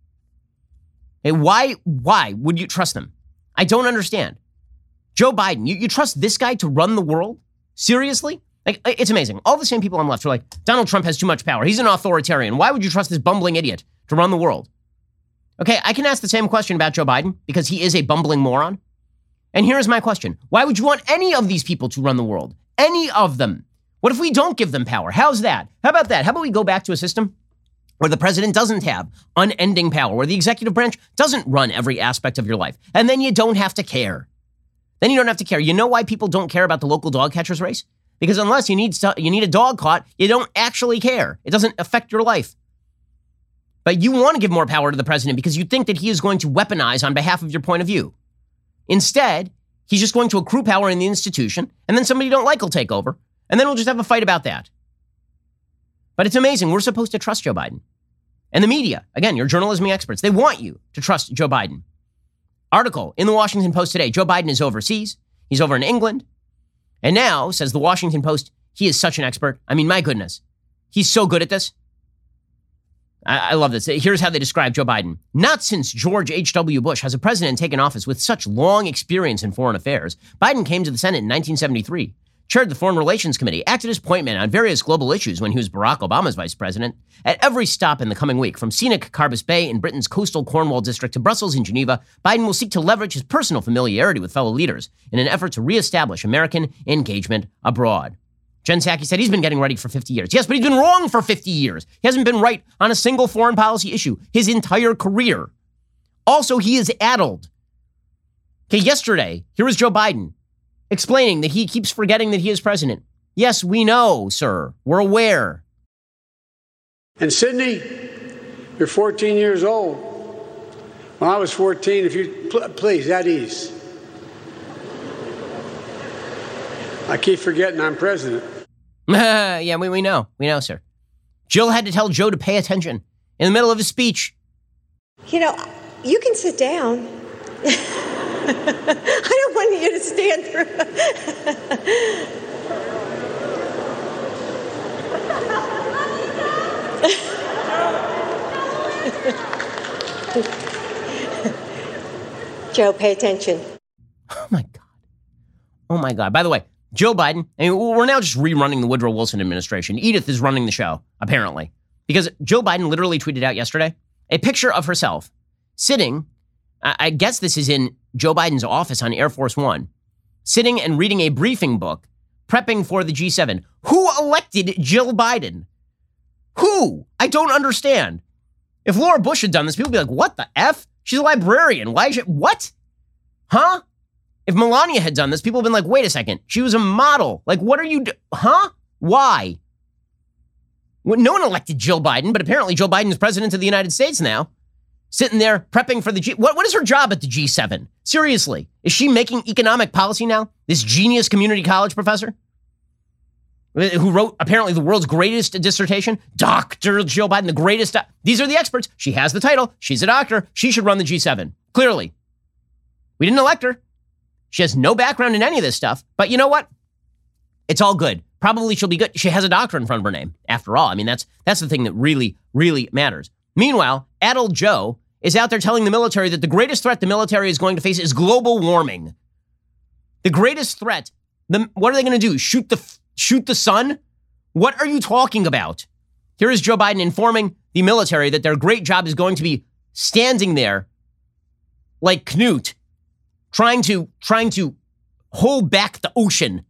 Hey, why, why would you trust them? I don't understand. Joe Biden, you, you trust this guy to run the world? Seriously? Like, it's amazing. All the same people on the left are like, Donald Trump has too much power. He's an authoritarian. Why would you trust this bumbling idiot to run the world? Okay, I can ask the same question about Joe Biden because he is a bumbling moron. And here is my question. Why would you want any of these people to run the world? Any of them? What if we don't give them power? How's that? How about that? How about we go back to a system where the president doesn't have unending power, where the executive branch doesn't run every aspect of your life, and then you don't have to care. Then you don't have to care. You know why people don't care about the local dog catcher's race? Because unless you need you need a dog caught, you don't actually care. It doesn't affect your life. But you want to give more power to the president because you think that he is going to weaponize on behalf of your point of view. Instead, he's just going to accrue power in the institution, and then somebody you don't like will take over, and then we'll just have a fight about that. But it's amazing. We're supposed to trust Joe Biden. And the media, again, your journalism experts, they want you to trust Joe Biden. Article in the Washington Post today, Joe Biden is overseas. He's over in England. And now, says the Washington Post, he is such an expert. I mean, my goodness. He's so good at this. I, I love this. Here's how they describe Joe Biden. Not since George H W. Bush has a president taken office with such long experience in foreign affairs. Biden came to the Senate in nineteen seventy-three, chaired the Foreign Relations Committee, acted as point man on various global issues when he was Barack Obama's vice president. At every stop in the coming week, from scenic Carbis Bay in Britain's coastal Cornwall district to Brussels and Geneva, Biden will seek to leverage his personal familiarity with fellow leaders in an effort to reestablish American engagement abroad. Jen Psaki said he's been getting ready for fifty years. Yes, but he's been wrong for fifty years. He hasn't been right on a single foreign policy issue his entire career. Also, he is addled. Okay, yesterday, here was Joe Biden explaining that he keeps forgetting that he is president. Yes, we know, sir. We're aware. And Sydney, you're fourteen years old. When I was fourteen, if you, pl- please, at ease. I keep forgetting I'm president. Yeah, we, we know. We know, sir. Jill had to tell Joe to pay attention in the middle of his speech. You know, you can sit down. I don't want you to stand through. Joe, pay attention. Oh, my God. Oh, my God. By the way, Joe Biden, I mean, we're now just rerunning the Woodrow Wilson administration. Edith is running the show, apparently, because Joe Biden literally tweeted out yesterday a picture of herself sitting, I guess this is in Joe Biden's office on Air Force One, sitting and reading a briefing book, prepping for the G seven. Who elected Jill Biden? Who? I don't understand. If Laura Bush had done this, people would be like, what the F? She's a librarian. Why is she, what? Huh? If Melania had done this, people would have been like, wait a second. She was a model. Like, what are you, do- huh? Why? Well, no one elected Jill Biden, but apparently Joe Biden is president of the United States now. Sitting there prepping for the G... What, what is her job at the G seven? Seriously. Is she making economic policy now? This genius community college professor? Who wrote apparently the world's greatest dissertation? Doctor Jill Biden, the greatest... Do- These are the experts. She has the title. She's a doctor. She should run the G seven. Clearly. We didn't elect her. She has no background in any of this stuff. But you know what? It's all good. Probably she'll be good. She has a doctor in front of her name. After all, I mean, that's that's the thing that really, really matters. Meanwhile, Adult Joe is out there telling the military that the greatest threat the military is going to face is global warming. The greatest threat. The, what are they going to do? Shoot the shoot the sun? What are you talking about? Here is Joe Biden informing the military that their great job is going to be standing there like Knut, trying to trying to hold back the ocean.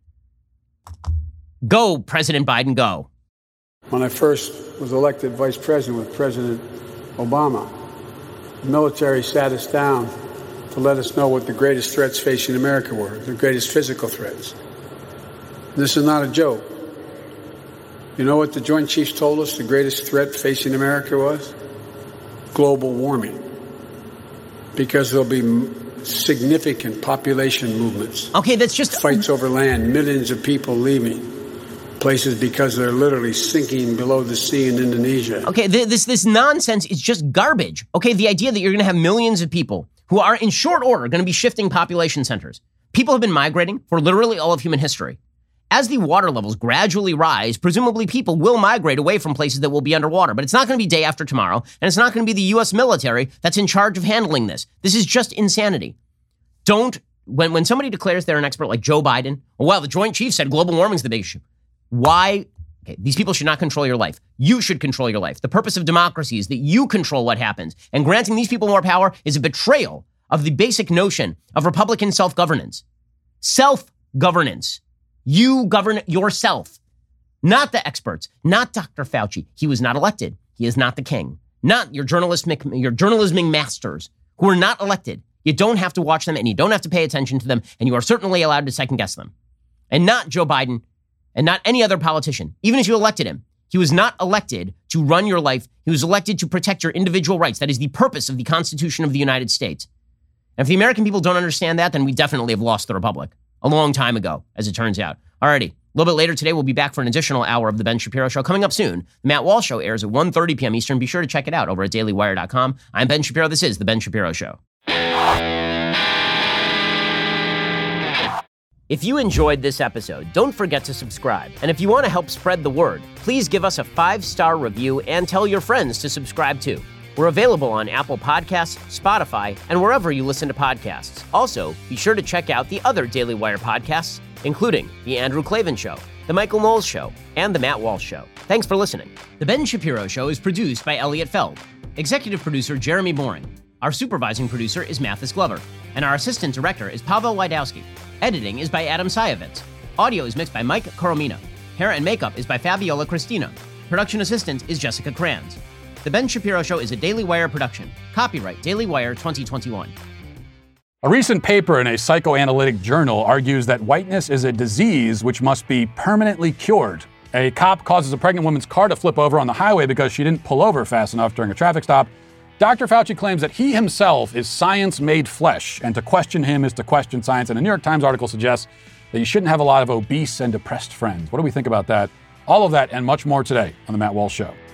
Go, President Biden, go. When I first was elected vice president with President Obama, the military sat us down to let us know what the greatest threats facing America were, the greatest physical threats. This is not a joke. You know what the Joint Chiefs told us the greatest threat facing America was? Global warming. Because there'll be significant population movements. Okay, that's just... Fights over land, millions of people leaving places because they're literally sinking below the sea in Indonesia. Okay, th- this this nonsense is just garbage. Okay, the idea that you're going to have millions of people who are in short order going to be shifting population centers. People have been migrating for literally all of human history. As the water levels gradually rise, presumably people will migrate away from places that will be underwater. But it's not going to be day after tomorrow, and it's not going to be the U S military that's in charge of handling this. This is just insanity. Don't, when, when somebody declares they're an expert like Joe Biden, well, the Joint Chiefs said global warming's the big issue. Why? Okay, these people should not control your life. You should control your life. The purpose of democracy is that you control what happens. And granting these people more power is a betrayal of the basic notion of Republican self-governance. Self-governance. You govern yourself, not the experts, not Doctor Fauci. He was not elected. He is not the king. Not your journalistic, your journalisming masters who are not elected. You don't have to watch them and you don't have to pay attention to them, and you are certainly allowed to second guess them. And not Joe Biden and not any other politician, even if you elected him. He was not elected to run your life. He was elected to protect your individual rights. That is the purpose of the Constitution of the United States. And if the American people don't understand that, then we definitely have lost the republic a long time ago, as it turns out. Alrighty, a little bit later today, we'll be back for an additional hour of The Ben Shapiro Show. Coming up soon, the Matt Walsh Show airs at one thirty p.m. Eastern. Be sure to check it out over at daily wire dot com. I'm Ben Shapiro. This is The Ben Shapiro Show. If you enjoyed this episode, don't forget to subscribe. And if you want to help spread the word, please give us a five-star review and tell your friends to subscribe too. We're available on Apple Podcasts, Spotify, and wherever you listen to podcasts. Also, be sure to check out the other Daily Wire podcasts, including The Andrew Klavan Show, The Michael Knowles Show, and The Matt Walsh Show. Thanks for listening. The Ben Shapiro Show is produced by Elliot Feld. Executive producer Jeremy Boring. Our supervising producer is Mathis Glover. And our assistant director is Pavel Wydowski. Editing is by Adam Sayevitz. Audio is mixed by Mike Coromina. Hair and makeup is by Fabiola Cristina. Production assistant is Jessica Kranz. The Ben Shapiro Show is a Daily Wire production. Copyright Daily Wire twenty twenty-one. A recent paper in a psychoanalytic journal argues that whiteness is a disease which must be permanently cured. A cop causes a pregnant woman's car to flip over on the highway because she didn't pull over fast enough during a traffic stop. Doctor Fauci claims that he himself is science made flesh, and to question him is to question science. And a New York Times article suggests that you shouldn't have a lot of obese and depressed friends. What do we think about that? All of that and much more today on The Matt Walsh Show.